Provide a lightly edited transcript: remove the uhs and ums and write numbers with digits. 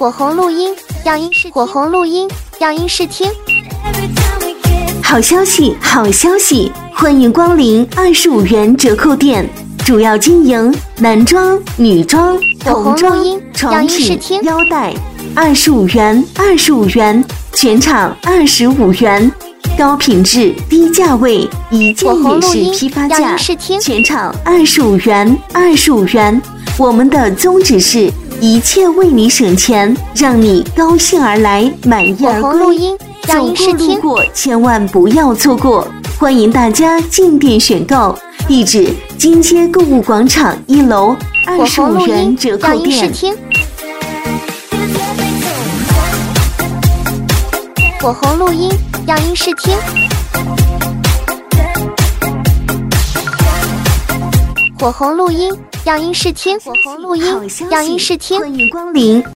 火红录音样音试，火红录音样音试听。 好消息，好消息！欢迎光临25元折扣店，主要经营男装、女装、童装、床品、腰带，25元，25元，全场25元，高品质低价位，一件也是批发价，全场25元，25元。我们的宗旨是一切为你省钱，让你高兴而来，满意而归。走过路过千万不要错过，欢迎大家进店选购，地址金街购物广场1楼，25元折扣店。 火红录音样音试听。火红录音样音试听，火红录音样音试听， 欢迎光临。